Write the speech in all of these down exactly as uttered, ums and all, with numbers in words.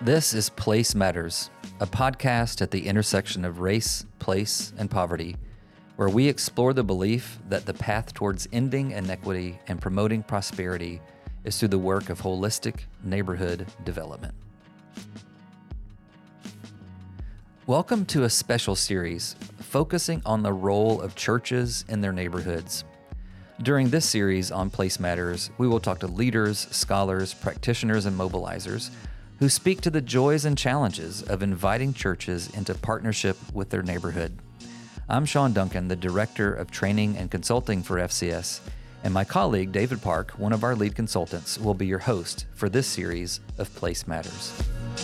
This is Place Matters, a podcast at the intersection of race, place, and poverty, where we explore the belief that the path towards ending inequity and promoting prosperity is through the work of holistic neighborhood development. Welcome to a special series focusing on the role of churches in their neighborhoods. During this series on Place Matters, we will talk to leaders, scholars, practitioners, and mobilizers who speak to the joys and challenges of inviting churches into partnership with their neighborhood. I'm Sean Duncan, the Director of Training and Consulting for F C S, and my colleague David Park, one of our lead consultants, will be your host for this series of Place Matters.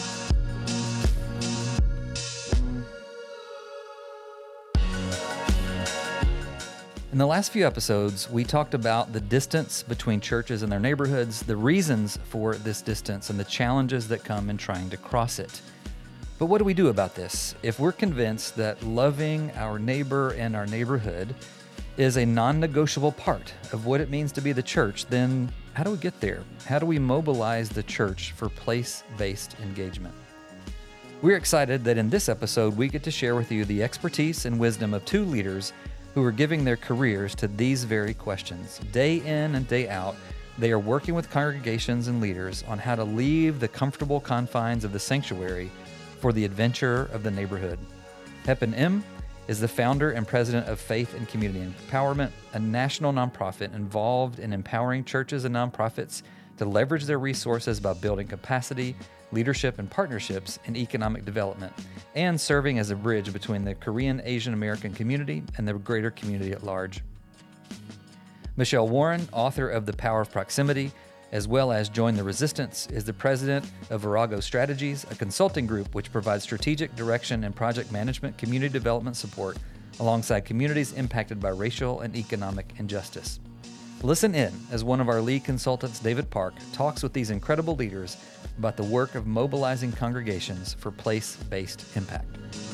In the last few episodes, we talked about the distance between churches and their neighborhoods, the reasons for this distance, and the challenges that come in trying to cross it. But what do we do about this? If we're convinced that loving our neighbor and our neighborhood is a non-negotiable part of what it means to be the church, then how do we get there? How do we mobilize the church for place-based engagement? We're excited that in this episode, we get to share with you the expertise and wisdom of two leaders who are giving their careers to these very questions. Day in and day out, they are working with congregations and leaders on how to leave the comfortable confines of the sanctuary for the adventure of the neighborhood. Hepin Im is the founder and president of Faith and Community Empowerment, a national nonprofit involved in empowering churches and nonprofits to leverage their resources by building capacity, leadership, and partnerships in economic development, and serving as a bridge between the Korean Asian American community and the greater community at large. Michelle Warren, author of The Power of Proximity, as well as Join the Resistance, is the president of Virago Strategies, a consulting group which provides strategic direction and project management, community development support alongside communities impacted by racial and economic injustice. Listen in as one of our lead consultants, David Park, talks with these incredible leaders about the work of mobilizing congregations for place-based impact.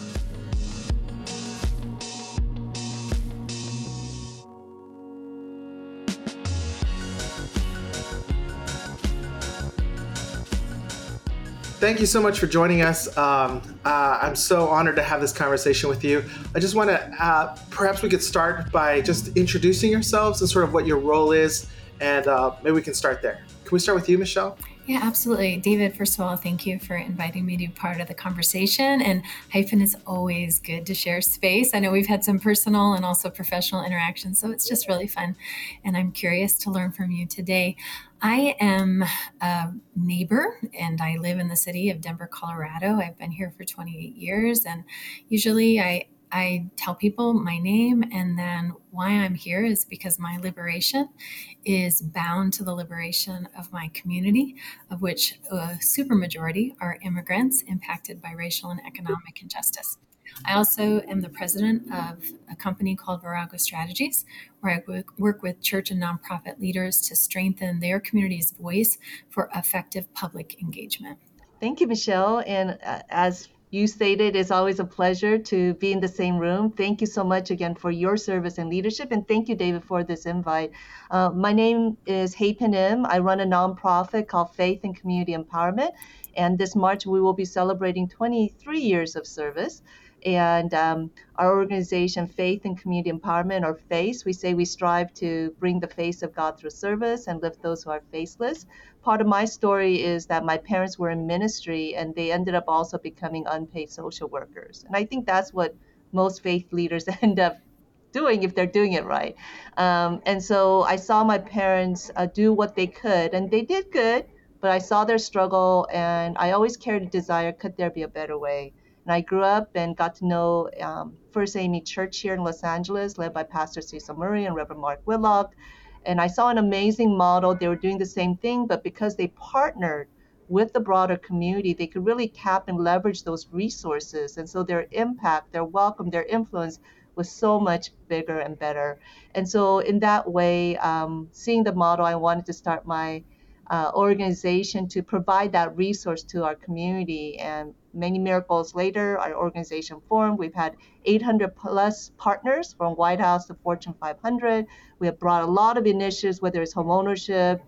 Thank you so much for joining us. Um, uh, I'm so honored to have this conversation with you. I just want to, uh, perhaps we could start by just introducing yourselves and sort of what your role is, and uh, maybe we can start there. Can we start with you, Michelle? Yeah, absolutely. David, first of all, thank you for inviting me to be part of the conversation. And Hyphen is always good to share space. I know we've had some personal and also professional interactions, so it's just really fun. And I'm curious to learn from you today. I am a neighbor and I live in the city of Denver, Colorado. I've been here for twenty-eight years, and usually I I tell people my name, and then why I'm here is because my liberation is bound to the liberation of my community, of which a supermajority are immigrants impacted by racial and economic injustice. I also am the president of a company called Virago Strategies, where I work with church and nonprofit leaders to strengthen their community's voice for effective public engagement. Thank you, Michelle. And uh, as you stated, it's always a pleasure to be in the same room. Thank you so much again for your service and leadership. And thank you, David, for this invite. Uh, my name is Hypin Im. I run a nonprofit called Faith and Community Empowerment. And this March, we will be celebrating twenty-three years of service. And um, our organization, Faith and Community Empowerment, or FACE, we say we strive to bring the face of God through service and lift those who are faceless. Part of my story is that my parents were in ministry and they ended up also becoming unpaid social workers. And I think that's what most faith leaders end up doing if they're doing it right. Um, and so I saw my parents uh, do what they could, and they did good, but I saw their struggle, and I always carried a desire, could there be a better way? And I grew up and got to know um, First A M E Church here in Los Angeles, led by Pastor Cecil Murray and Reverend Mark Whitlock. And I saw an amazing model. They were doing the same thing, but because they partnered with the broader community, they could really tap and leverage those resources. And so their impact, their welcome, their influence was so much bigger and better. And so in that way, um, seeing the model, I wanted to start my uh, organization to provide that resource to our community. And many miracles later, our organization formed. We've had eight hundred plus partners from White House to Fortune five hundred. We have brought a lot of initiatives, whether it's home ownership,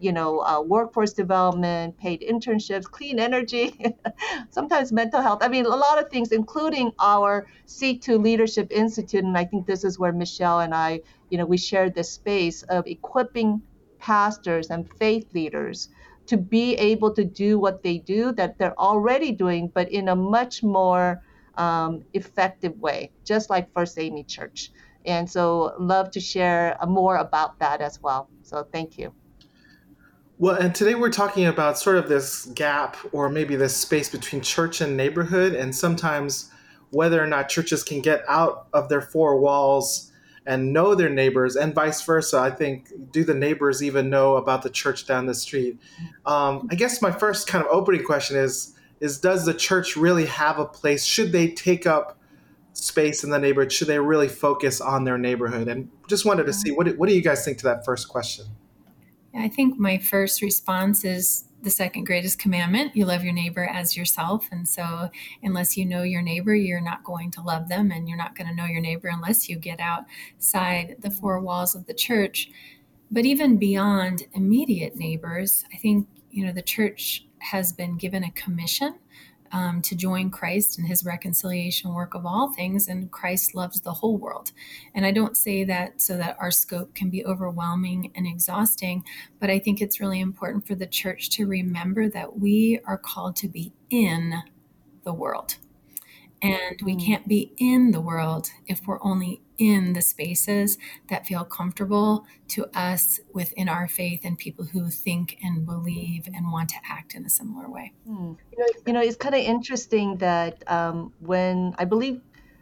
you know, uh, workforce development, paid internships, clean energy, sometimes mental health. I mean, a lot of things, including our Seek to Leadership Institute. And I think this is where Michelle and I, you know, we shared this space of equipping pastors and faith leaders to be able to do what they do that they're already doing, but in a much more um, effective way, just like First Amy Church. And so love to share more about that as well. So thank you. Well, and today we're talking about sort of this gap or maybe this space between church and neighborhood, and sometimes whether or not churches can get out of their four walls and know their neighbors, and vice versa. I think, do the neighbors even know about the church down the street? Um, I guess my first kind of opening question is, is does the church really have a place? Should they take up space in the neighborhood? Should they really focus on their neighborhood? And just wanted to see, what do, what do you guys think to that first question? I think my first response is the second greatest commandment. You love your neighbor as yourself. And so unless you know your neighbor, you're not going to love them, and you're not going to know your neighbor unless you get outside the four walls of the church. But even beyond immediate neighbors, I think, you know, the church has been given a commission Um, to join Christ in his reconciliation work of all things, and Christ loves the whole world. And I don't say that so that our scope can be overwhelming and exhausting, but I think it's really important for the church to remember that we are called to be in the world. And we can't be in the world if we're only in the spaces that feel comfortable to us within our faith, and people who think and believe and want to act in a similar way. Hmm. You know, it's kind of interesting that um, when I believe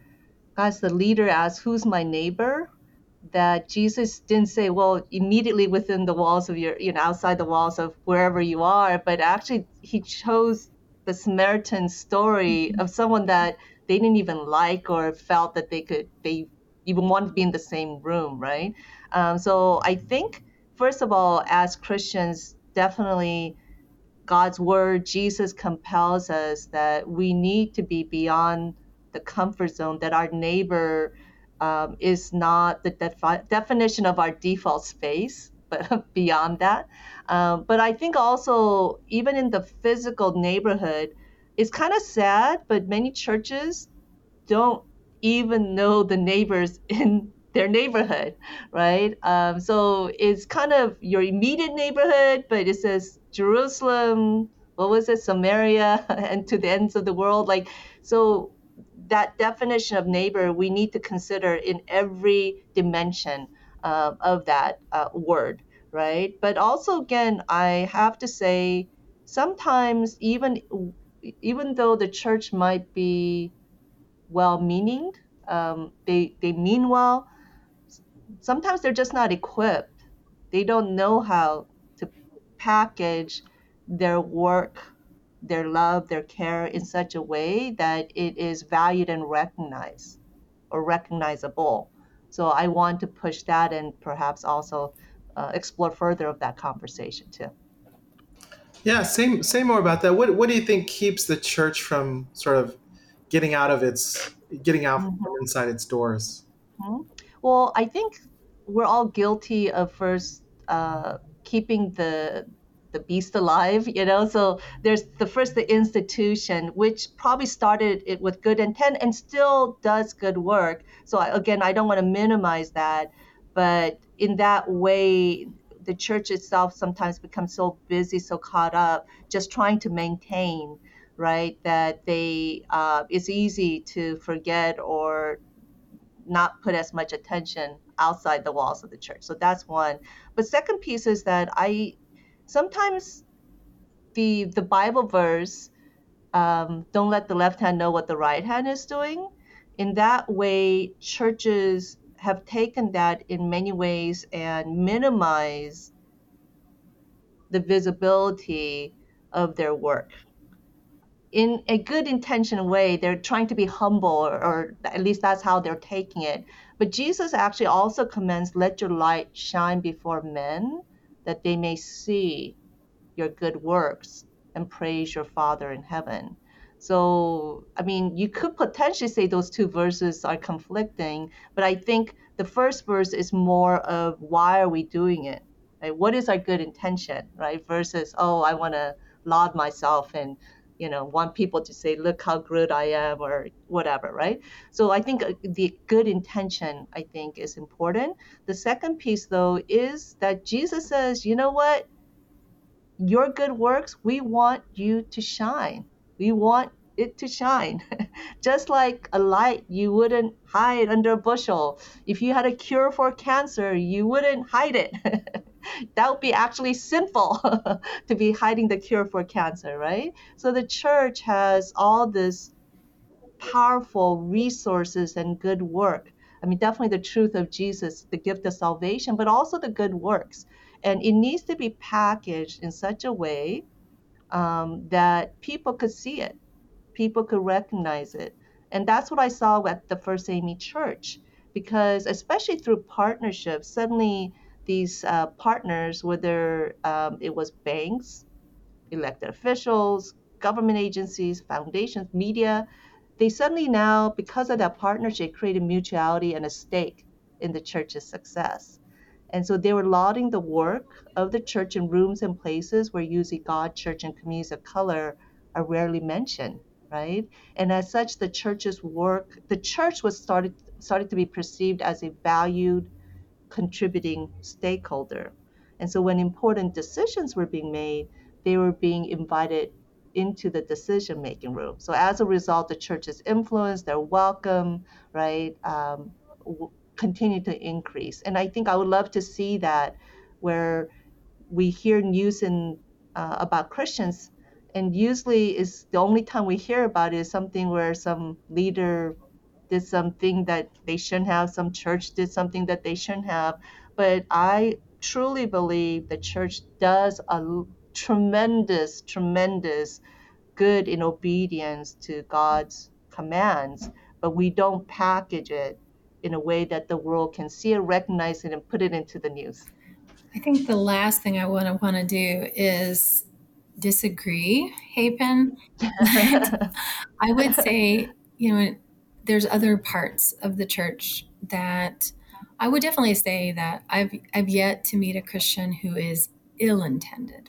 as the leader asked, who's my neighbor? That Jesus didn't say, well, immediately within the walls of your, you know, outside the walls of wherever you are, but actually he chose the Samaritan story of someone that they didn't even like or felt that they could, they even wanted to be in the same room, right? Um, so I think, first of all, as Christians, definitely God's word, Jesus compels us that we need to be beyond the comfort zone, that our neighbor um, is not the defi- definition of our default space, but beyond that. Um, but I think also, even in the physical neighborhood, it's kind of sad, but many churches don't even know the neighbors in their neighborhood, right? Um, so it's kind of your immediate neighborhood, but it says Jerusalem, what was it, Samaria, and to the ends of the world. Like, so that definition of neighbor, we need to consider in every dimension uh, of that uh, word, right? But also, again, I have to say, sometimes even even though the church might be well-meaning, um, they they mean well, sometimes they're just not equipped. They don't know how to package their work, their love, their care in such a way that it is valued and recognized or recognizable. So I want to push that and perhaps also uh, explore further of that conversation too. Yeah, say, say more about that. What, what do you think keeps the church from sort of getting out of its, getting out Mhm. from inside its doors? Mhm. Well, I think we're all guilty of first uh, keeping the the beast alive, you know. So there's the first the institution, which probably started it with good intent and still does good work. So I, again, I don't want to minimize that, but in that way, the church itself sometimes becomes so busy, so caught up, just trying to maintain, right? That they uh, it's easy to forget or not put as much attention outside the walls of the church. So that's one. But second piece is that I sometimes the the Bible verse, um, don't let the left hand know what the right hand is doing. In that way, churches have taken that in many ways and minimize the visibility of their work. In a good intention way, they're trying to be humble, or, or at least that's how they're taking it. But Jesus actually also commands, let your light shine before men, that they may see your good works and praise your Father in heaven. So, I mean, you could potentially say those two verses are conflicting, but I think the first verse is more of why are we doing it? right? What is our good intention, right? Versus, oh, I want to laud myself and, you know, want people to say, look how good I am or whatever, right? So I think the good intention, I think, is important. The second piece, though, is that Jesus says, you know what? Your good works, we want you to shine. We want it to shine. Just like a light, you wouldn't hide under a bushel. If you had a cure for cancer, you wouldn't hide it. That would be actually sinful to be hiding the cure for cancer, right? So the church has all this powerful resources and good work. I mean, definitely the truth of Jesus, the gift of salvation, but also the good works. And it needs to be packaged in such a way um, that people could see it, people could recognize it. And that's what I saw at the First Amy Church, because especially through partnerships, suddenly these uh, partners, whether um, it was banks, elected officials, government agencies, foundations, media, they suddenly now, because of that partnership, created mutuality and a stake in the church's success. And so they were lauding the work of the church in rooms and places where usually God, church, and communities of color are rarely mentioned, right? And as such, the church's work, the church was started started to be perceived as a valued, contributing stakeholder. And so when important decisions were being made, they were being invited into the decision making room. So as a result, the church's influence, their welcome, right, um, w- continue to increase. And I think I would love to see that where we hear news in, uh, about Christians, and usually is the only time we hear about it is something where some leader did something that they shouldn't have, some church did something that they shouldn't have. But I truly believe the church does a l- tremendous, tremendous good in obedience to God's commands, but we don't package it in a way that the world can see it, recognize it, and put it into the news. I think the last thing I want to want to do is disagree, Hapen. But I would say, you know, there's other parts of the church that I would definitely say that I've I've yet to meet a Christian who is ill-intended.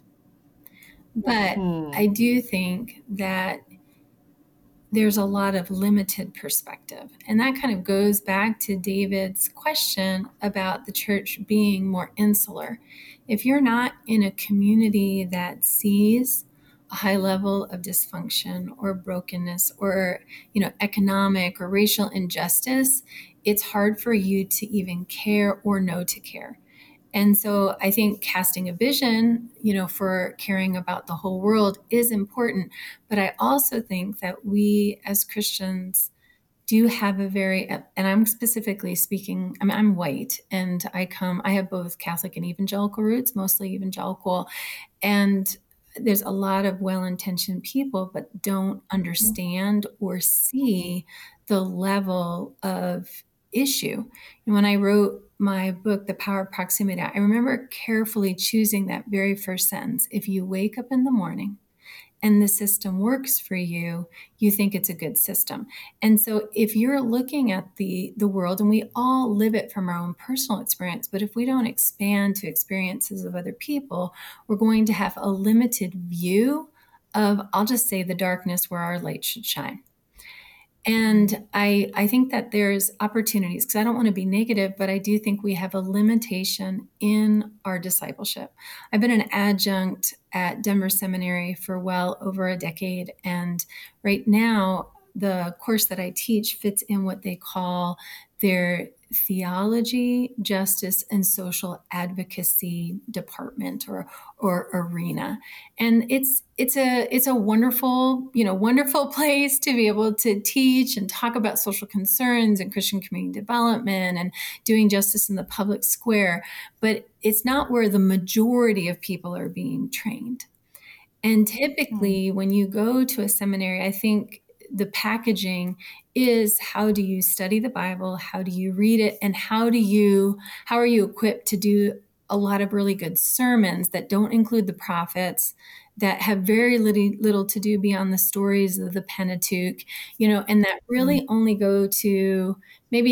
But Hmm. I do think that there's a lot of limited perspective. And that kind of goes back to David's question about the church being more insular. If you're not in a community that sees a high level of dysfunction or brokenness or, you know, economic or racial injustice, it's hard for you to even care or know to care. And so I think casting a vision, you know, for caring about the whole world is important. But I also think that we as Christians do have a very, and I'm specifically speaking, I mean, I'm white and I come, I have both Catholic and evangelical roots, mostly evangelical. And there's a lot of well-intentioned people, but don't understand or see the level of issue. And when I wrote my book, The Power of Proximity, I remember carefully choosing that very first sentence. If you wake up in the morning and the system works for you, you think it's a good system. And so if you're looking at the, the world, and we all live it from our own personal experience, but if we don't expand to experiences of other people, we're going to have a limited view of, I'll just say, the darkness where our light should shine. And I, I think that there's opportunities, because I don't want to be negative, but I do think we have a limitation in our discipleship. I've been an adjunct at Denver Seminary for well over a decade. And right now, the course that I teach fits in what they call their theology, justice, and social advocacy department or or arena. And it's it's a it's a wonderful, you know, wonderful place to be able to teach and talk about social concerns and Christian community development and doing justice in the public square. But it's not where the majority of people are being trained. And typically, when you go to a seminary, I think the packaging is, how do you study the Bible? How do you read it? And how do you, how are you equipped to do a lot of really good sermons that don't include the prophets, that have very little, little to do beyond the stories of the Pentateuch, you know, and that really only go to maybe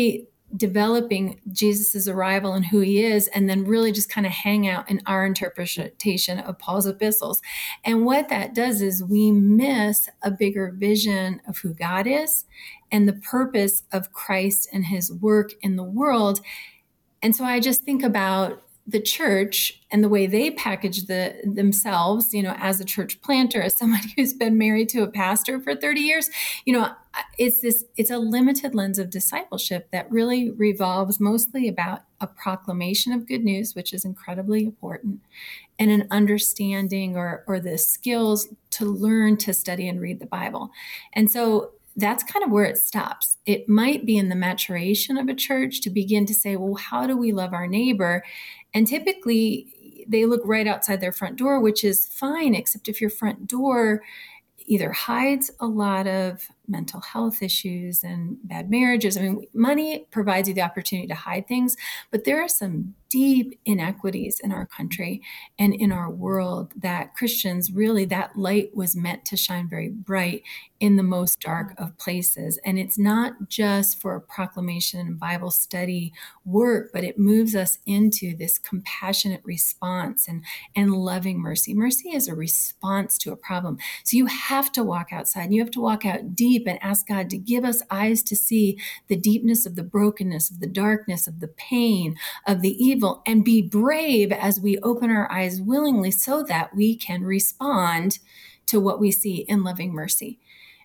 developing Jesus's arrival and who he is, and then really just kind of hang out in our interpretation of Paul's epistles. And what that does is we miss a bigger vision of who God is and the purpose of Christ and his work in the world. And so I just think about the church and the way they package the themselves, you know, as a church planter, as somebody who's been married to a pastor for thirty years, you know, it's this, it's a limited lens of discipleship that really revolves mostly about a proclamation of good news, which is incredibly important, and an understanding or, or the skills to learn to study and read the Bible. And so that's kind of where it stops. It might be in the maturation of a church to begin to say, well, how do we love our neighbor? And typically they look right outside their front door, which is fine, except if your front door either hides a lot of mental health issues and bad marriages. I mean, money provides you the opportunity to hide things, but there are some deep inequities in our country and in our world that Christians really, that light was meant to shine very bright in the most dark of places. And it's not just for a proclamation and Bible study work, but it moves us into this compassionate response and, and loving mercy. Mercy is a response to a problem. So you have to walk outside and you have to walk out deep and ask God to give us eyes to see the deepness of the brokenness, of the darkness, of the pain, of the evil, and be brave as we open our eyes willingly so that we can respond to what we see in loving mercy.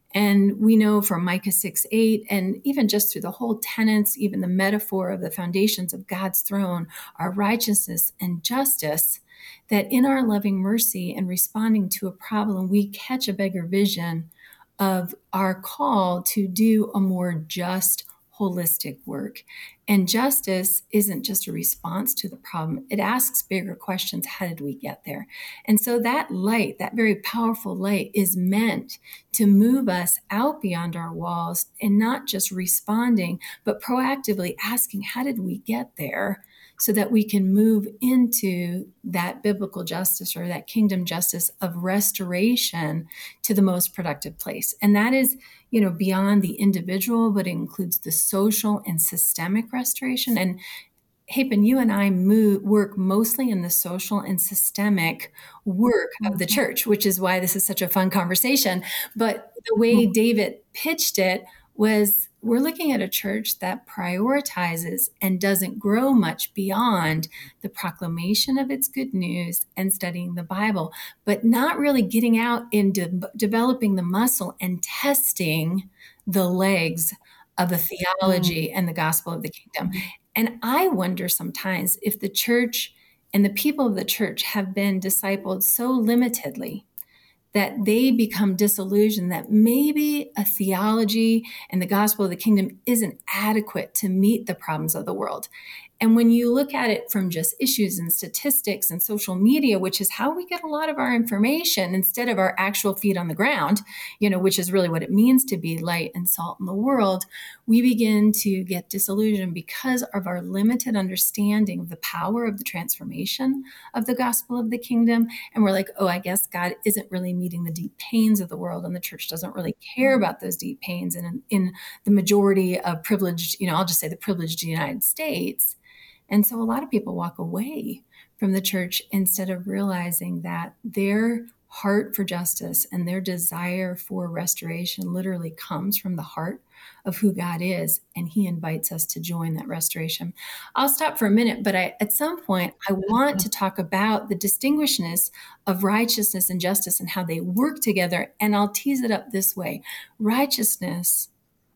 And we know from Micah six eight, and even just through the whole tenets, even the metaphor of the foundations of God's throne, our righteousness and justice, that in our loving mercy and responding to a problem, we catch a bigger vision of our call to do a more just, holistic work. And justice isn't just a response to the problem. It asks bigger questions. How did we get there? And so that light, that very powerful light, is meant to move us out beyond our walls and not just responding, but proactively asking, how did we get there? So that we can move into that biblical justice or that kingdom justice of restoration to the most productive place. And that is, you know, beyond the individual, but it includes the social and systemic restoration. And Hapen, you and I move, work mostly in the social and systemic work of the church, which is why this is such a fun conversation. But the way David pitched it was, we're looking at a church that prioritizes and doesn't grow much beyond the proclamation of its good news and studying the Bible, but not really getting out and de- developing the muscle and testing the legs of the theology and the gospel of the kingdom. And I wonder sometimes if the church and the people of the church have been discipled so limitedly that they become disillusioned that maybe a theology and the gospel of the kingdom isn't adequate to meet the problems of the world. And when you look at it from just issues and statistics and social media, which is how we get a lot of our information instead of our actual feet on the ground, you know, which is really what it means to be light and salt in the world, we begin to get disillusioned because of our limited understanding of the power of the transformation of the gospel of the kingdom. And we're like, oh, I guess God isn't really meeting the deep pains of the world, and the church doesn't really care about those deep pains. And in, in the majority of privileged, you know, I'll just say the privileged United States. And so a lot of people walk away from the church instead of realizing that their heart for justice and their desire for restoration literally comes from the heart of who God is, and he invites us to join that restoration. I'll stop for a minute, but I, at some point, I want to talk about the distinguishedness of righteousness and justice and how they work together, and I'll tease it up this way. Righteousness,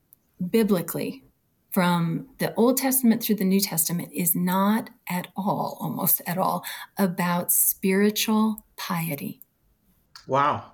biblically, from the Old Testament through the New Testament, is not at all, almost at all, about spiritual piety. Wow.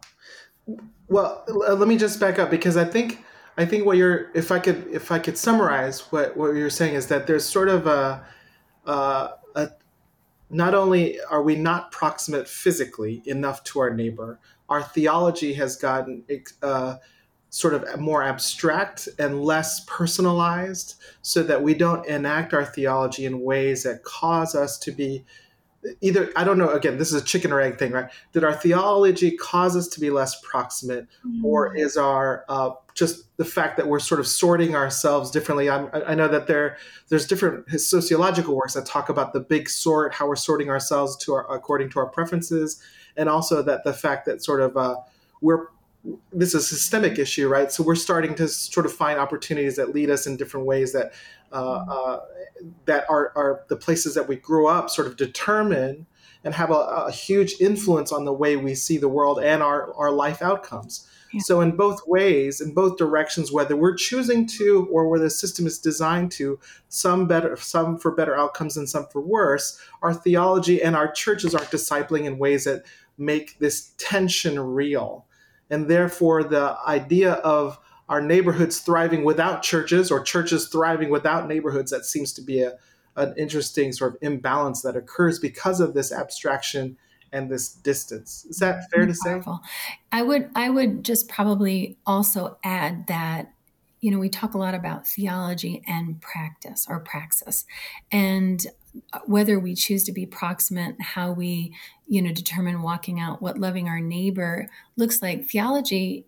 Well, let me just back up, because I think I think what you're, if I could, if I could summarize what, what you're saying, is that there's sort of a, uh, a, not only are we not proximate physically enough to our neighbor, our theology has gotten uh, sort of more abstract and less personalized, so that we don't enact our theology in ways that cause us to be either, I don't know, again, this is a chicken or egg thing, right? Did our theology cause us to be less proximate, or Mm. is our uh, just the fact that we're sort of sorting ourselves differently? I'm, I know that there there's different sociological works that talk about the big sort, how we're sorting ourselves to our, according to our preferences, and also that the fact that sort of uh, we're this is a systemic issue, right? So we're starting to sort of find opportunities that lead us in different ways that uh, uh, that are, are the places that we grew up sort of determine and have a, a huge influence on the way we see the world and our, our life outcomes. Yeah. So in both ways, in both directions, whether we're choosing to or where the system is designed to, some better, some for better outcomes and some for worse, our theology and our churches are discipling in ways that make this tension real. And therefore, the idea of our neighborhoods thriving without churches or churches thriving without neighborhoods, that seems to be a, an interesting sort of imbalance that occurs because of this abstraction and this distance. Is that fair to say? Powerful. I would I would just probably also add that, you know, we talk a lot about theology and practice or praxis, and whether we choose to be proximate, how we, you know, determine walking out what loving our neighbor looks like. Theology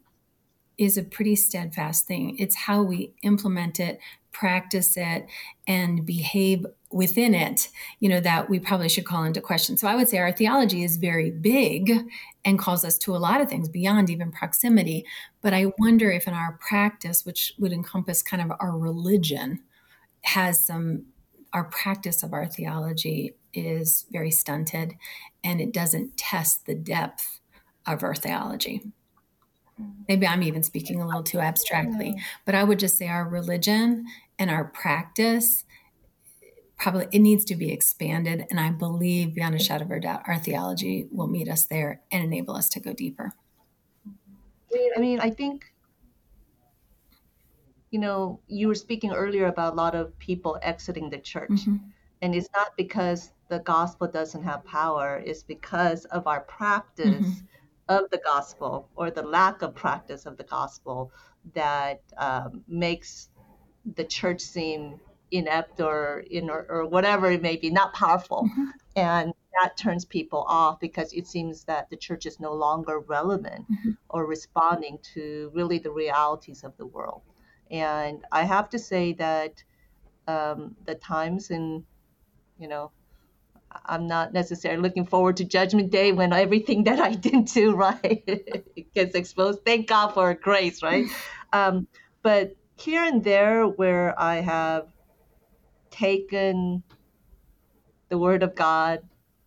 is a pretty steadfast thing. It's how we implement it, practice it, and behave within it, you know, that we probably should call into question. So I would say our theology is very big and calls us to a lot of things beyond even proximity. But I wonder if in our practice, which would encompass kind of our religion, has some, our practice of our theology is very stunted, and it doesn't test the depth of our theology. Maybe I'm even speaking a little too abstractly, but I would just say our religion and our practice, probably it needs to be expanded. And I believe beyond a shadow of a doubt, our theology will meet us there and enable us to go deeper. I mean, I think, you know, you were speaking earlier about a lot of people exiting the church. Mm-hmm. And it's not because the gospel doesn't have power, it's because of our practice Mm-hmm. of the gospel or the lack of practice of the gospel that um, makes the church seem inept or in or, or whatever it may be, not powerful. Mm-hmm. And that turns people off because it seems that the church is no longer relevant Mm-hmm. or responding to really the realities of the world. And I have to say that um, the times in, you know, I'm not necessarily looking forward to Judgment Day when everything that I didn't do right gets exposed. Thank God for grace, right? Um, but here and there where I have taken the Word of God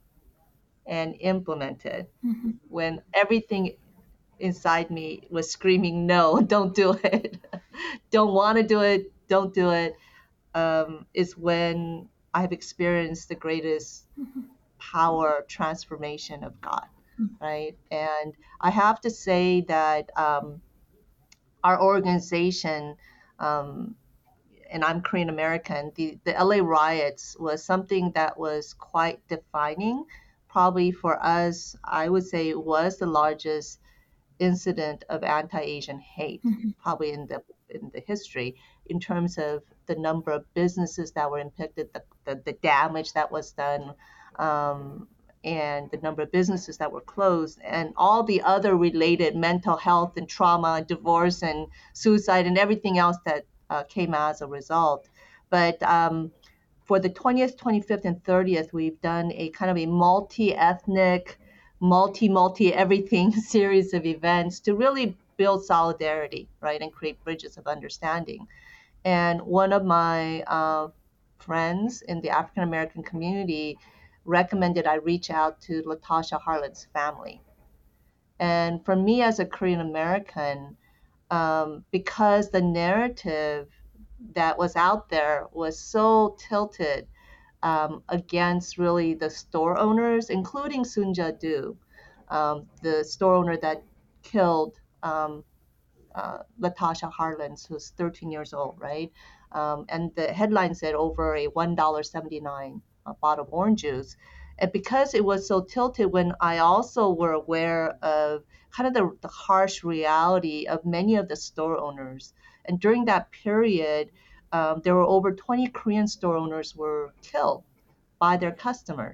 and implemented, Mm-hmm. when everything inside me was screaming, no, don't do it, don't want to do it, don't do it, um, is when I've experienced the greatest power transformation of God, right? And I have to say that um, our organization, um, and I'm Korean American, the, the L A riots was something that was quite defining. Probably for us, I would say it was the largest incident of anti-Asian hate, Mm-hmm. probably in the in the history, in terms of the number of businesses that were impacted, the, the, the damage that was done, um, and the number of businesses that were closed, and all the other related mental health and trauma and divorce and suicide and everything else that uh, came as a result. But um, for the twentieth, twenty-fifth, and thirtieth, we've done a kind of a multi-ethnic, multi, multi everything series of events to really build solidarity, right, and create bridges of understanding. And one of my uh, friends in the African American community recommended I reach out to Latasha Harlot's family. And for me as a Korean American, um, because the narrative that was out there was so tilted um, against really the store owners, including Soon Ja-do, um, the store owner that killed um, uh, Latasha Harlins, who's thirteen years old, right? Um, and the headline said over a one dollar and seventy-nine cents uh, bottle of orange juice. And because it was so tilted, when I also were aware of kind of the, the harsh reality of many of the store owners, and during that period, um, there were over twenty Korean store owners were killed by their customers.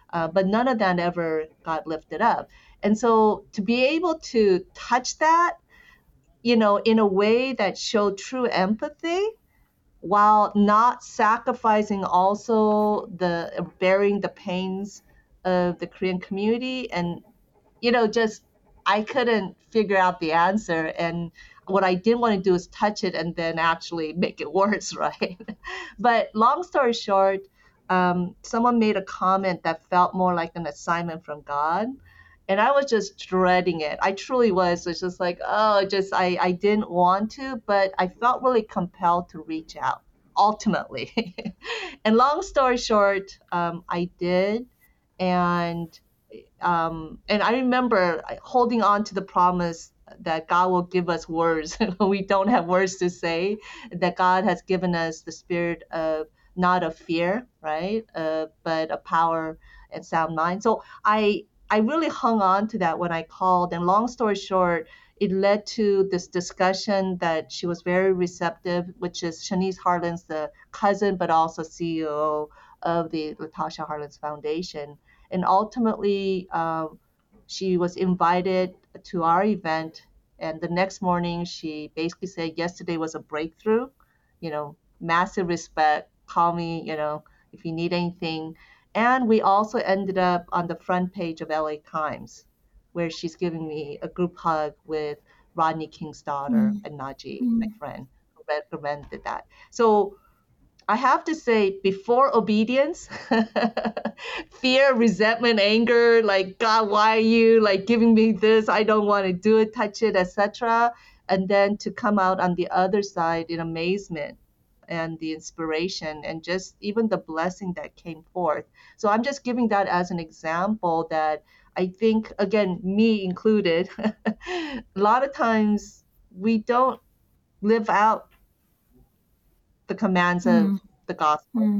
uh, but none of that ever got lifted up. And so to be able to touch that, you know, in a way that showed true empathy while not sacrificing also the bearing the pains of the Korean community, and you know, just I couldn't figure out the answer. And what I didn't want to do is touch it and then actually make it worse, right? But long story short, um, someone made a comment that felt more like an assignment from God. And I was just dreading it. I truly was. It's just like, oh, just I, I didn't want to, but I felt really compelled to reach out ultimately. And long story short, um, I did. And um, and I remember holding on to the promise that God will give us words when we don't have words to say, that God has given us the spirit of not of fear, right, uh, but a power and sound mind. So I I really hung on to that when I called. And long story short, it led to this discussion that she was very receptive, which is Shanice Harlan's the cousin, but also C E O of the Latasha Harlins Foundation. And ultimately, um, she was invited to our event. And the next morning, she basically said, yesterday was a breakthrough, you know, massive respect, call me, you know, if you need anything. And we also ended up on the front page of L A Times, where she's giving me a group hug with Rodney King's daughter Mm. and Najee, Mm. my friend, who recommended that. So I have to say, before obedience, fear, resentment, anger, like, God, why are you like giving me this? I don't want to do it, touch it, et cetera. And then to come out on the other side in amazement and the inspiration and just even the blessing that came forth. So I'm just giving that as an example that I think, again, me included, a lot of times we don't live out the commands of Mm. the gospel Mm.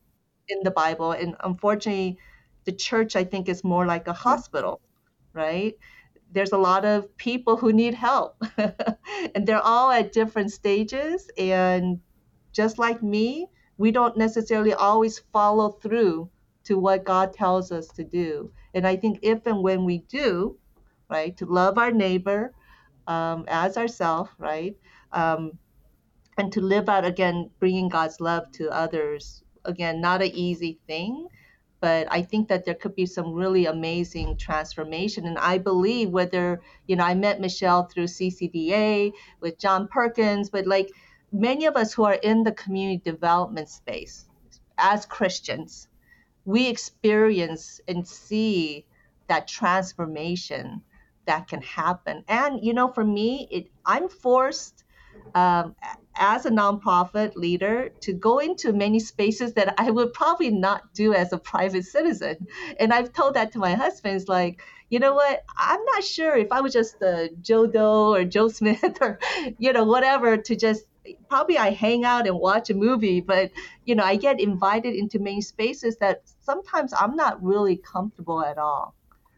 in the Bible. And unfortunately, the church, I think, is more like a hospital, right? There's a lot of people who need help, and they're all at different stages. And just like me, we don't necessarily always follow through to what God tells us to do. And I think if and when we do, right, to love our neighbor um, as ourselves, right? Um, and to live out again bringing God's love to others, again, not an easy thing, but I think that there could be some really amazing transformation. And I believe, whether, you know, I met Michelle through C C D A with John Perkins, but like many of us who are in the community development space as Christians, we experience and see that transformation that can happen. And you know, for me, it I'm forced um, as a nonprofit leader to go into many spaces that I would probably not do as a private citizen. And I've told that to my husband. It's like, you know what? I'm not sure if I was just the Joe Doe or Joe Smith or, you know, whatever, to just probably I hang out and watch a movie, but you know, I get invited into many spaces that sometimes I'm not really comfortable at all.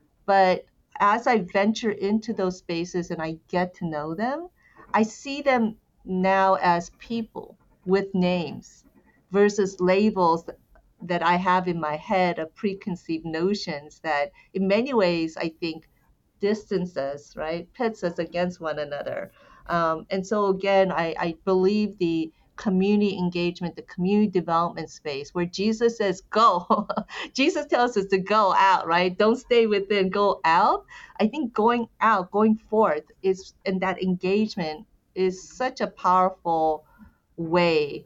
But as I venture into those spaces and I get to know them, I see them now as people with names versus labels that I have in my head of preconceived notions that in many ways I think distance us, right? Pits us against one another. Um, and so again, I, I believe the community engagement, the community development space where Jesus says, go. Jesus tells us to go out, right? Don't stay within, go out. I think going out, going forth is, and that engagement is such a powerful way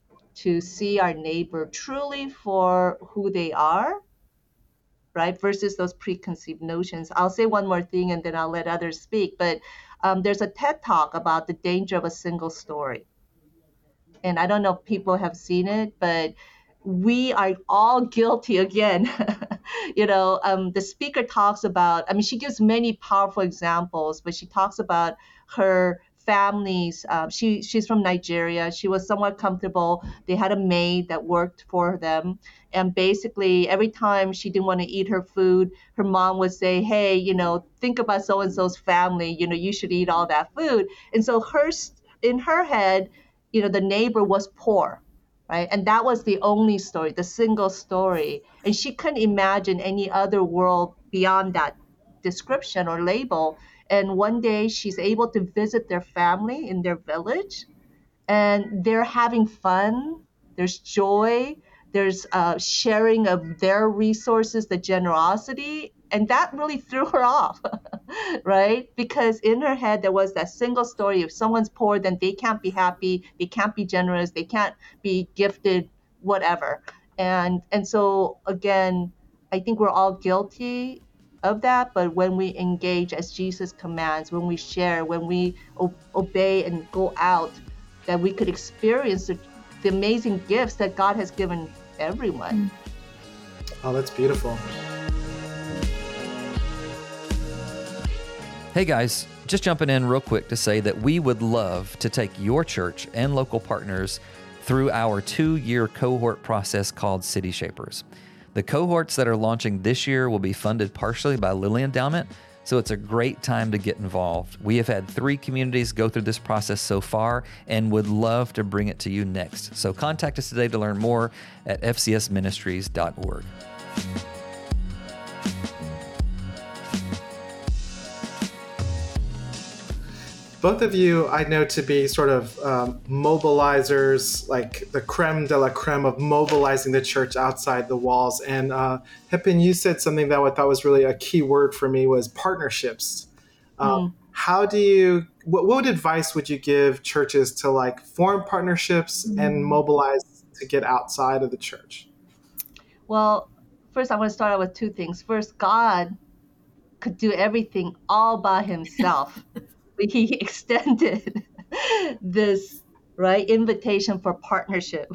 to see our neighbor truly for who they are, right? Versus those preconceived notions. I'll say one more thing and then I'll let others speak. But um, there's a TED talk about the danger of a single story. And I don't know if people have seen it, but we are all guilty again. you know, um, the speaker talks about, I mean, she gives many powerful examples, but she talks about her families. Um, she she's from Nigeria. She was somewhat comfortable. They had a maid that worked for them, and basically every time she didn't want to eat her food, her mom would say, "Hey, you know, think about so and so's family. You know, you should eat all that food." And so her in her head, you know, the neighbor was poor, right? And that was the only story, the single story. And she couldn't imagine any other world beyond that description or label. And one day she's able to visit their family in their village, and they're having fun. There's joy. There's uh, sharing of their resources, the generosity. And that really threw her off, right? Because in her head, there was that single story: if someone's poor, then they can't be happy, they can't be generous, they can't be gifted, whatever. And, and so, again, I think we're all guilty of that. But when we engage as Jesus commands, when we share, when we o- obey and go out, that we could experience the, the amazing gifts that God has given everyone. Oh, that's beautiful. Hey guys, just jumping in real quick to say that we would love to take your church and local partners through our two-year cohort process called City Shapers. The cohorts that are launching this year will be funded partially by Lilly Endowment, so it's a great time to get involved. We have had three communities go through this process so far and would love to bring it to you next. So contact us today to learn more at f c s ministries dot org. Both of you I know to be sort of um, mobilizers, like the creme de la creme of mobilizing the church outside the walls. And uh, Hepin, you said something that I thought was really a key word for me was partnerships. Um, Mm. How do you, what, what advice would you give churches to like form partnerships and mobilize to get outside of the church? Well, first I want to start out with two things. First, God could do everything all by himself. But he extended this, right, invitation for partnership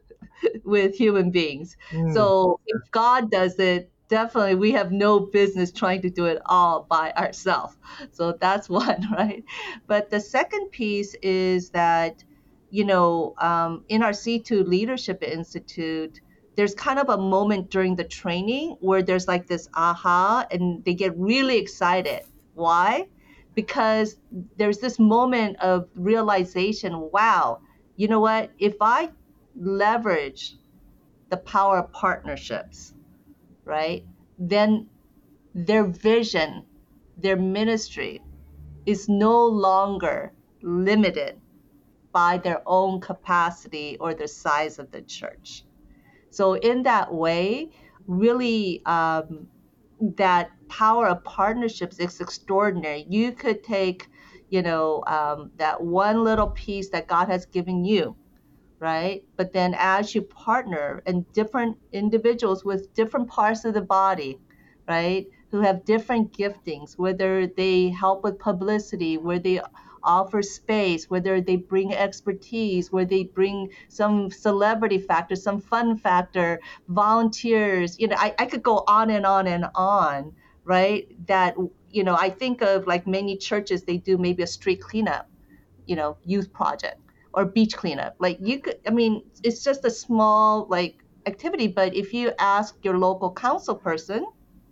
with human beings. Mm. So if God does it, definitely we have no business trying to do it all by ourselves. So that's one, right? But the second piece is that, you know, um, in our C two Leadership Institute, there's kind of a moment during the training where there's like this aha, and they get really excited. Why? Because there's this moment of realization, wow, you know what? If I leverage the power of partnerships, right, then their vision, their ministry is no longer limited by their own capacity or the size of the church. So in that way, really, um, that power of partnerships is extraordinary. You could take, you know, um, that one little piece that God has given you, right? But then as you partner, and different individuals with different parts of the body, right, who have different giftings, whether they help with publicity, where they offer space, whether they bring expertise, where they bring some celebrity factor, some fun factor, volunteers, you know, I, I could go on and on and on, right? That, you know, I think of like many churches, they do maybe a street cleanup, you know, youth project or beach cleanup. Like you could, I mean, it's just a small like activity, but if you ask your local council person,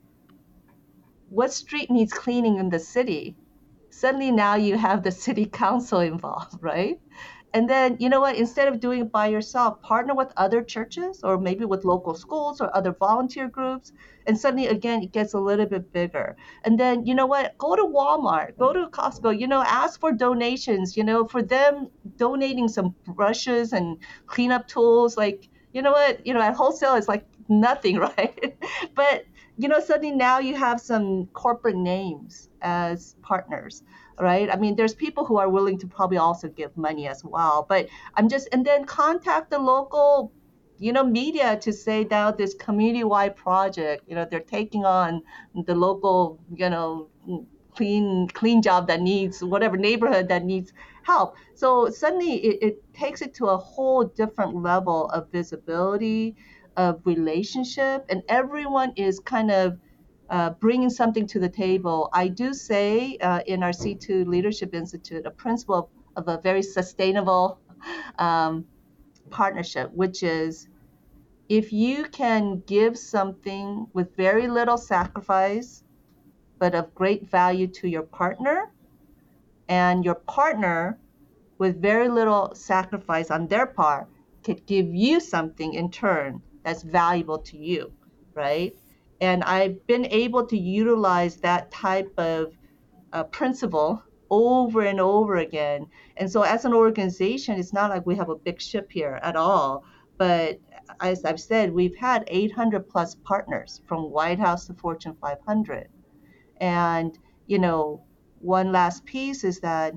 what street needs cleaning in the city? Suddenly now you have the city council involved, right? And then, you know what, instead of doing it by yourself, partner with other churches or maybe with local schools or other volunteer groups. And suddenly, again, it gets a little bit bigger. And then, you know what, go to Walmart, go to Costco, you know, ask for donations, you know, for them donating some brushes and cleanup tools. Like, you know what, you know, at wholesale, it's like nothing, right? But, you know, suddenly now you have some corporate names as partners, right? I mean, there's people who are willing to probably also give money as well. But I'm just, and then contact the local, you know, media to say now this community-wide project, you know, they're taking on the local, you know, clean clean job that needs, whatever neighborhood that needs help. So suddenly it, it takes it to a whole different level of visibility, of relationship, and everyone is kind of uh, bringing something to the table. I do say uh, in our C two Leadership Institute, a principle of a very sustainable um, partnership, which is if you can give something with very little sacrifice, but of great value to your partner, and your partner with very little sacrifice on their part could give you something in turn that's valuable to you, right? And I've been able to utilize that type of uh, principle over and over again. And so as an organization, it's not like we have a big ship here at all. But as I've said, we've had eight hundred plus partners from White House to Fortune five hundred. And, you know, one last piece is that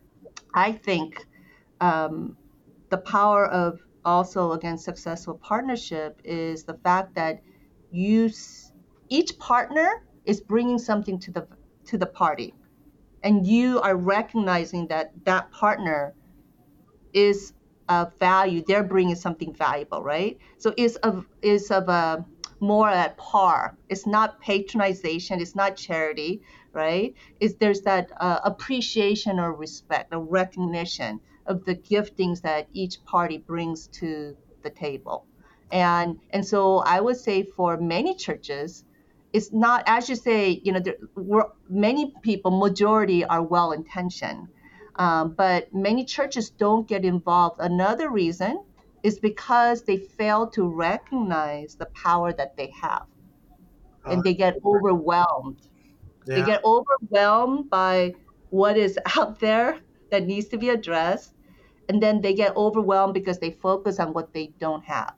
I think um, the power of also, again, successful partnership is the fact that you each partner is bringing something to the to the party, and you are recognizing that that partner is of value. They're bringing something valuable, right? So it's of is of a more at par. It's not patronization. It's not charity, right? It's there's that uh, appreciation or respect, or recognition of the giftings that each party brings to the table, and and so I would say for many churches, it's not, as you say, you know, there, we're, many people, majority are well intentioned. Um, but many churches don't get involved. Another reason is because they fail to recognize the power that they have, and Oh, they get overwhelmed. They yeah. get overwhelmed by what is out there that needs to be addressed, and then they get overwhelmed because they focus on what they don't have.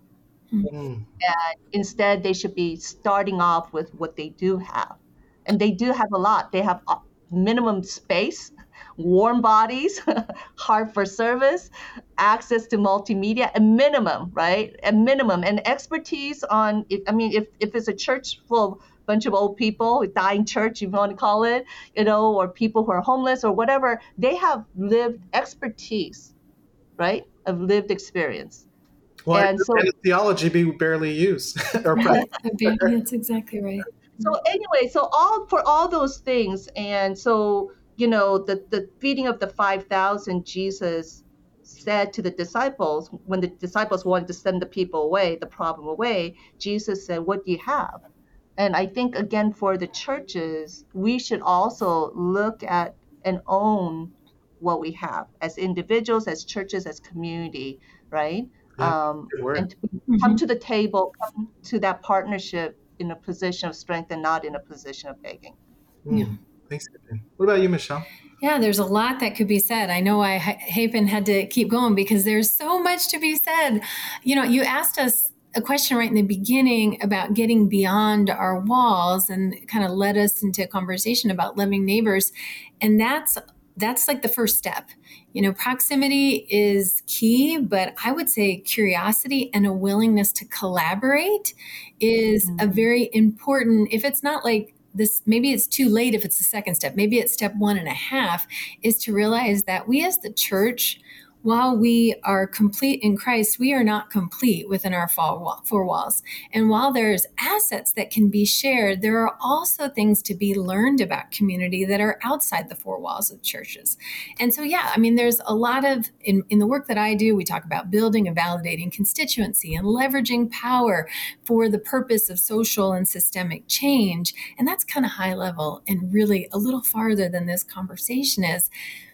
Mm. And instead, they should be starting off with what they do have. And they do have a lot. They have uh, minimum space, warm bodies, heart for service, access to multimedia, a minimum, right? A minimum. And expertise on, if, I mean, if, if it's a church full of a bunch of old people, a dying church, if you want to call it, you know, or people who are homeless or whatever, they have lived expertise, right? Of lived experience. Well, And so, and theology be barely used or present. That's exactly right. So anyway, so all for all those things, and so you know, the the feeding of the five thousand, Jesus said to the disciples when the disciples wanted to send the people away, the problem away. Jesus said, "What do you have?" And I think again for the churches, we should also look at and own what we have as individuals, as churches, as community, right? Yeah, Um, good word. and to come to the table, come to that partnership in a position of strength and not in a position of begging. Mm. Yeah. Thanks, Haven. What about you, Michelle? Yeah, there's a lot that could be said. I know I Haven had to keep going because there's so much to be said. You know, you asked us a question right in the beginning about getting beyond our walls and kind of led us into a conversation about loving neighbors. And that's that's like the first step. You know, proximity is key, but I would say curiosity and a willingness to collaborate is mm-hmm. a very important, if it's not like this, maybe it's too late if it's the second step, maybe it's step one and a half, is to realize that we as the church, while we are complete in Christ, we are not complete within our four walls. And while there's assets that can be shared, there are also things to be learned about community that are outside the four walls of churches. And so, yeah, I mean, there's a lot of, in, in the work that I do, we talk about building and validating constituency and leveraging power for the purpose of social and systemic change. And that's kind of high level and really a little farther than this conversation is.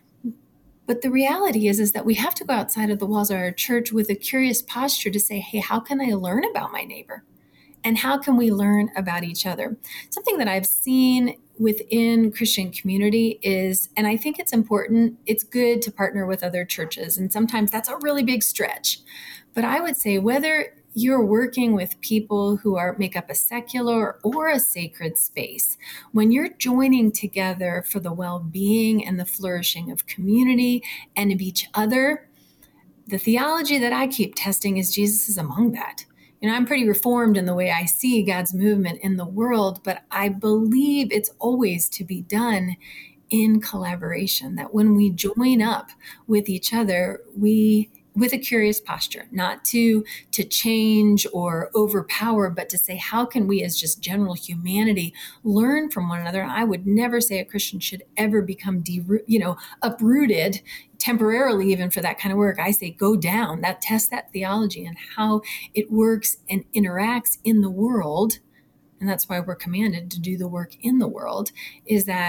But the reality is, is that we have to go outside of the walls of our church with a curious posture to say, hey, how can I learn about my neighbor? And how can we learn about each other? Something that I've seen within Christian community is, and I think it's important, it's good to partner with other churches. And sometimes that's a really big stretch. But I would say whether you're working with people who are make up a secular or a sacred space, when you're joining together for the well-being and the flourishing of community and of each other, the theology that I keep testing is Jesus is among that. You know, I'm pretty reformed in the way I see God's movement in the world, but I believe it's always to be done in collaboration, that when we join up with each other, we with a curious posture, not to to change or overpower, but to say, how can we as just general humanity learn from one another? And I would never say a Christian should ever become, de- you know, uprooted temporarily, even for that kind of work. I say, go down, that test that theology and how it works and interacts in the world. And that's why we're commanded to do the work in the world, is that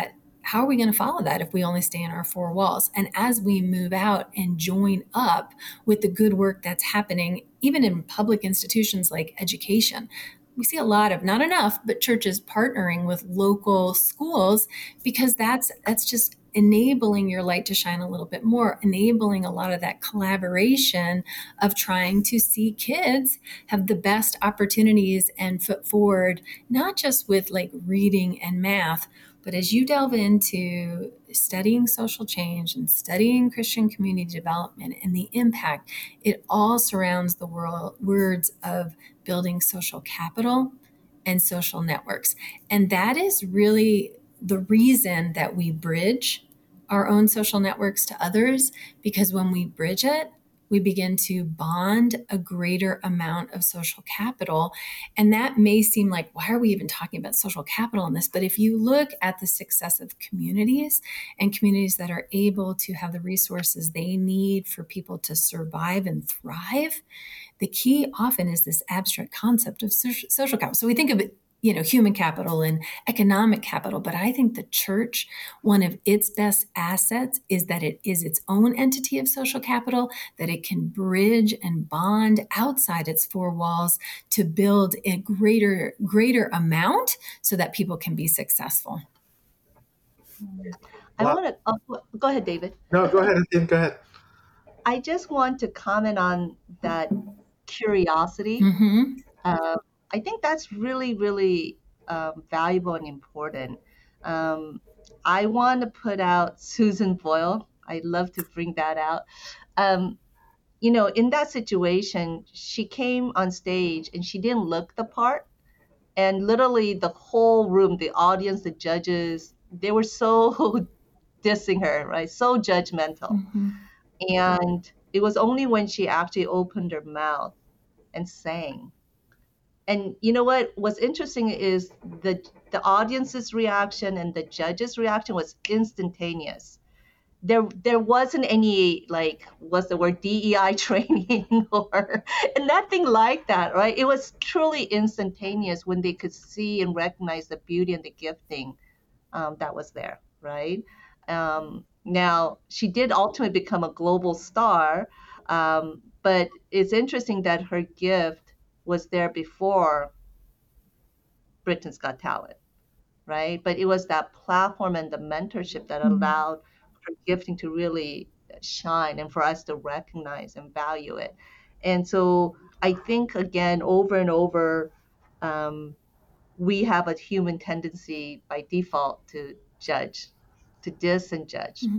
how are we going to follow that if we only stay in our four walls? And as we move out and join up with the good work that's happening, even in public institutions like education, we see a lot of, not enough, but churches partnering with local schools, because that's that's just enabling your light to shine a little bit more, enabling a lot of that collaboration of trying to see kids have the best opportunities and foot forward, not just with like reading and math, but as you delve into studying social change and studying Christian community development and the impact, it all surrounds the world, words of building social capital and social networks. And that is really the reason that we bridge our own social networks to others, because when we bridge it, we begin to bond a greater amount of social capital. And that may seem like, why are we even talking about social capital in this? But if you look at the success of communities and communities that are able to have the resources they need for people to survive and thrive, the key often is this abstract concept of social capital. So we think of it, you know, human capital and economic capital. But I think the church, one of its best assets is that it is its own entity of social capital, that it can bridge and bond outside its four walls to build a greater, greater amount so that people can be successful. I well, want to, oh, go ahead, David. No, go ahead, Athene, go ahead. I just want to comment on that curiosity. Mm-hmm. Uh, I think that's really, really um, valuable and important. Um, I want to put out Susan Boyle. I'd love to bring that out. Um, you know, in that situation, she came on stage and she didn't look the part. And literally the whole room, the audience, the judges, they were so dissing her, right? So judgmental. Mm-hmm. And it was only when she actually opened her mouth and sang. And you know what? What's interesting is the the audience's reaction and the judge's reaction was instantaneous. There there wasn't any, like, what's the word, D E I training or nothing like that, right? It was truly instantaneous when they could see and recognize the beauty and the gifting um, that was there, right? Um, now, she did ultimately become a global star, um, but it's interesting that her gift was there before Britain's Got Talent, right? But it was that platform and the mentorship that allowed her gifting to really shine and for us to recognize and value it. And so I think, again, over and over, um, we have a human tendency by default to judge, to diss and judge. Mm-hmm.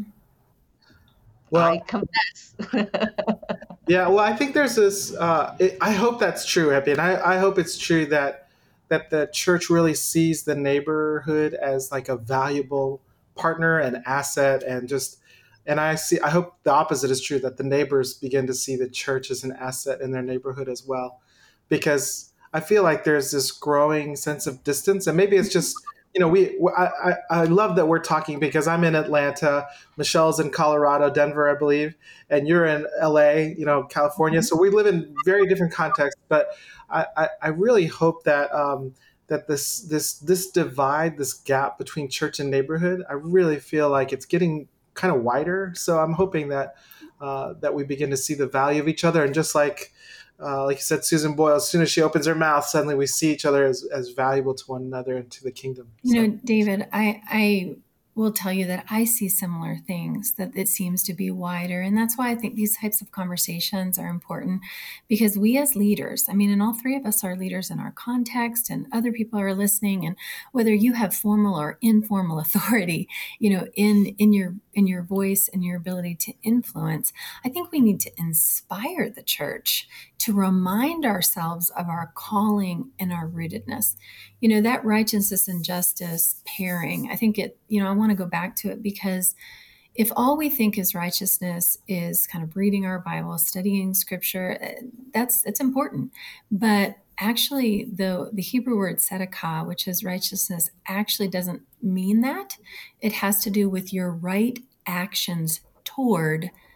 Well, I confess. Yeah, well, I think there's this. Uh, it, I hope that's true, Epi, and I, I hope it's true that that the church really sees the neighborhood as like a valuable partner and asset, and just. And I see. I hope the opposite is true, that the neighbors begin to see the church as an asset in their neighborhood as well, because I feel like there's this growing sense of distance, and maybe it's just. You know, we. I, I, I love that we're talking because I'm in Atlanta, Michelle's in Colorado, Denver, I believe, and you're in L A, you know, California. So we live in very different contexts. But I, I, I really hope that um, that this this this divide, this gap between church and neighborhood, I really feel like it's getting kind of wider. So I'm hoping that uh, that we begin to see the value of each other, and just like. Uh, like you said, Susan Boyle, as soon as she opens her mouth, suddenly we see each other as, as valuable to one another and to the kingdom. So. You know, David, I, I will tell you that I see similar things, that it seems to be wider. And that's why I think these types of conversations are important, because we as leaders, I mean, and all three of us are leaders in our context, and other people are listening. And whether you have formal or informal authority, you know, in, in your in your voice and your ability to influence, I think we need to inspire the church to remind ourselves of our calling and our rootedness. You know, that righteousness and justice pairing, I think it, you know, I want to go back to it, because if all we think is righteousness is kind of reading our Bible, studying scripture, that's, that's important. But actually, the, the Hebrew word tzedakah, which is righteousness, actually doesn't mean that. It has to do with your right actions toward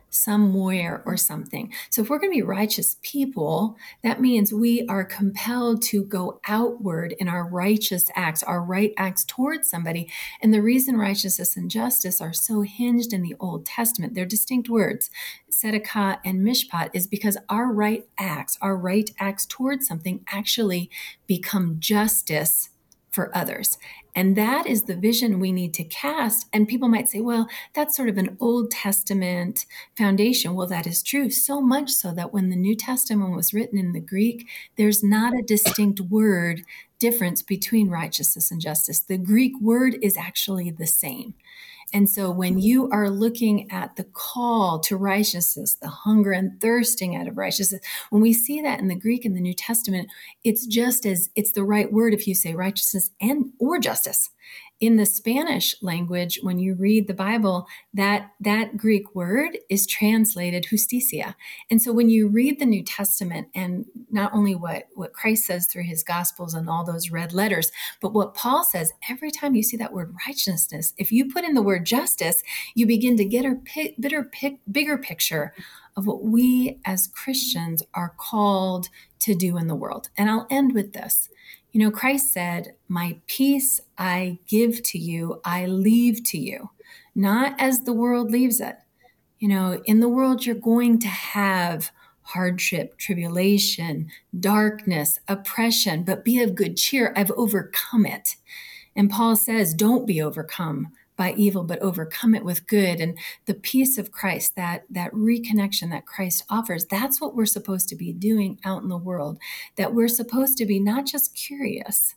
somewhere or something. So if we're going to be righteous people, that means we are compelled to go outward in our righteous acts, our right acts towards somebody. And the reason righteousness and justice are so hinged in the Old Testament, they're distinct words, tzedakah and mishpat, is because our right acts, our right acts towards something actually become justice for others. And that is the vision we need to cast. And people might say, well, that's sort of an Old Testament foundation. Well, that is true. So much so that when the New Testament was written in the Greek, there's not a distinct word difference between righteousness and justice. The Greek word is actually the same. And so when you are looking at the call to righteousness, the hunger and thirsting out of righteousness, when we see that in the Greek in the New Testament, it's just as it's the right word if you say righteousness and or justice. In the Spanish language, when you read the Bible, that, that Greek word is translated justicia. And so when you read the New Testament and not only what, what Christ says through his Gospels and all those red letters, but what Paul says, every time you see that word righteousness, if you put in the word justice, you begin to get a bitter, bigger picture of what we as Christians are called to do in the world. And I'll end with this. You know, Christ said, my peace I give to you, I leave to you, not as the world leaves it. You know, in the world, you're going to have hardship, tribulation, darkness, oppression, but be of good cheer. I've overcome it. And Paul says, don't be overcome by evil, but overcome it with good. And the peace of Christ, that, that reconnection that Christ offers, that's what we're supposed to be doing out in the world, that we're supposed to be not just curious.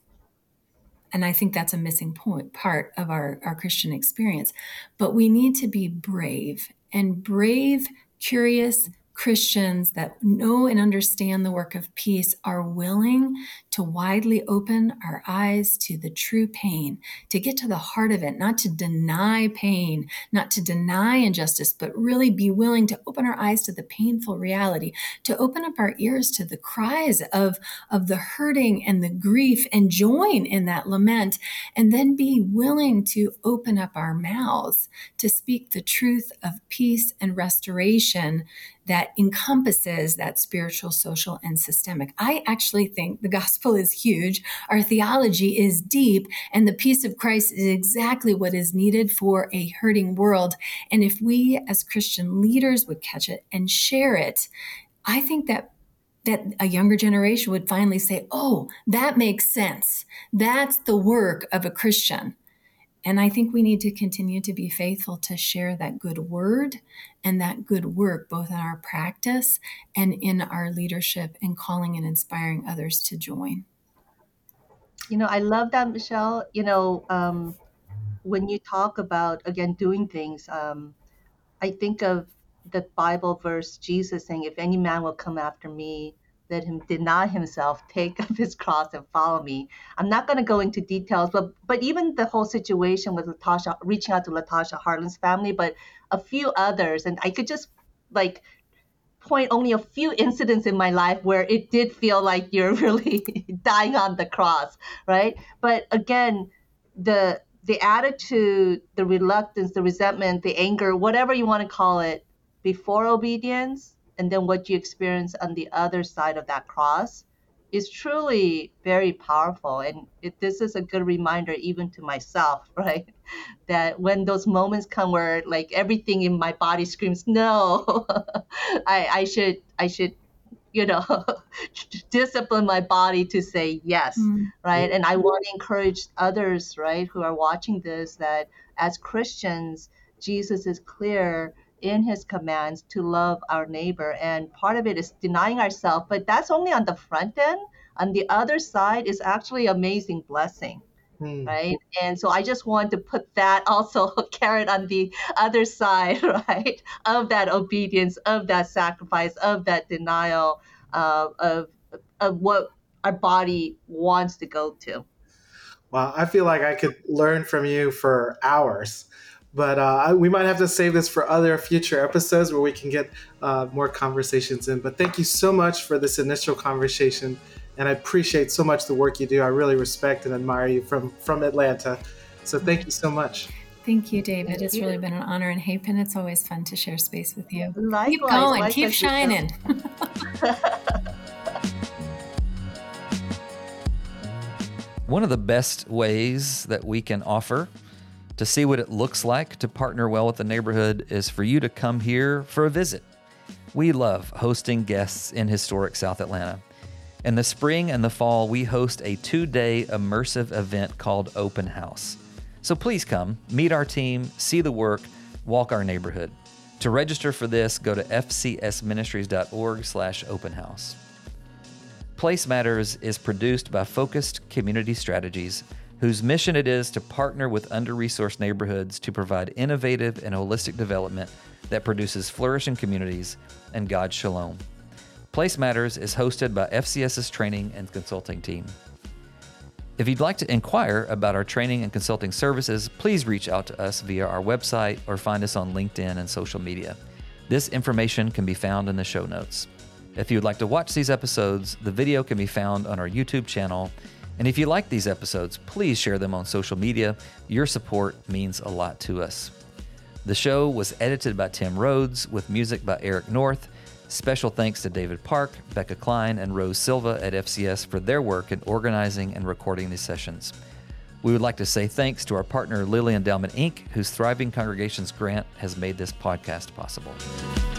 And I think that's a missing point, part of our, our Christian experience, but we need to be brave, and brave, curious Christians that know and understand the work of peace are willing to widely open our eyes to the true pain, to get to the heart of it, not to deny pain, not to deny injustice, but really be willing to open our eyes to the painful reality, to open up our ears to the cries of, of the hurting and the grief and join in that lament, and then be willing to open up our mouths to speak the truth of peace and restoration that encompasses that spiritual, social, and systemic. I actually think the gospel is huge. Our theology is deep, and the peace of Christ is exactly what is needed for a hurting world. And if we as Christian leaders would catch it and share it, I think that that a younger generation would finally say, oh, that makes sense. That's the work of a Christian. And I think we need to continue to be faithful to share that good word and that good work, both in our practice and in our leadership, and calling and inspiring others to join. You know, I love that, Michelle. You know, um, when you talk about, again, doing things, um, I think of the Bible verse, Jesus saying, if any man will come after me, let him deny himself, take up his cross and follow me. I'm not going to go into details, but but even the whole situation with Latasha, reaching out to Latasha Harlan's family, but a few others. And I could just like point only a few incidents in my life where it did feel like you're really dying on the cross, right? But again, the the attitude, the reluctance, the resentment, the anger, whatever you want to call it, before obedience, and then what you experience on the other side of that cross is truly very powerful. And it, this is a good reminder even to myself, right? That when those moments come where like everything in my body screams, no, I, I should, I should, you know, discipline my body to say yes, mm. right? And I want to encourage others, right, who are watching this, that as Christians, Jesus is clear in his commands to love our neighbor. And part of it is denying ourselves, but that's only on the front end. On the other side is actually amazing blessing, mm. right? And so I just want to put that also a carrot on the other side, right? Of that obedience, of that sacrifice, of that denial, uh, of, of what our body wants to go to. Wow, I feel like I could learn from you for hours. But uh, we might have to save this for other future episodes where we can get uh, more conversations in. But thank you so much for this initial conversation. And I appreciate so much the work you do. I really respect and admire you from, from Atlanta. So thank you so much. Thank you, David. Thank It's you. really been an honor. And Hapen, it's always fun to share space with you. Likewise, keep going, likewise, keep shining. One of the best ways that we can offer to see what it looks like to partner well with the neighborhood is for you to come here for a visit. We love hosting guests in historic South Atlanta. In the spring and the fall, we host a two-day immersive event called Open House. So please come, meet our team, see the work, walk our neighborhood. To register for this, go to f c s ministries dot org slash open house. Place Matters is produced by Focused Community Strategies, whose mission it is to partner with under-resourced neighborhoods to provide innovative and holistic development that produces flourishing communities and God's shalom. Place Matters is hosted by FCS's training and consulting team. If you'd like to inquire about our training and consulting services, please reach out to us via our website or find us on LinkedIn and social media. This information can be found in the show notes. If you'd like to watch these episodes, the video can be found on our YouTube channel. And if you like these episodes, please share them on social media. Your support means a lot to us. The show was edited by Tim Rhodes with music by Eric North. Special thanks to David Park, Becca Klein, and Rose Silva at F C S for their work in organizing and recording these sessions. We would like to say thanks to our partner Lilly Endowment Incorporated, whose Thriving Congregations grant has made this podcast possible.